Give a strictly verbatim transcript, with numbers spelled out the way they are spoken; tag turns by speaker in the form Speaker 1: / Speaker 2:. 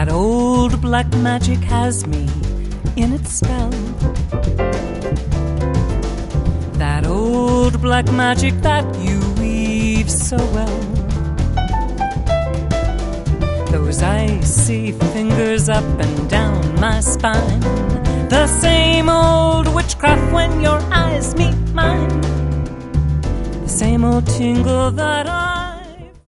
Speaker 1: That old black magic has me in its spell. That old black magic that you weave so well. Those icy fingers up and down my spine. The same old witchcraft when your eyes meet mine. The same old tingle that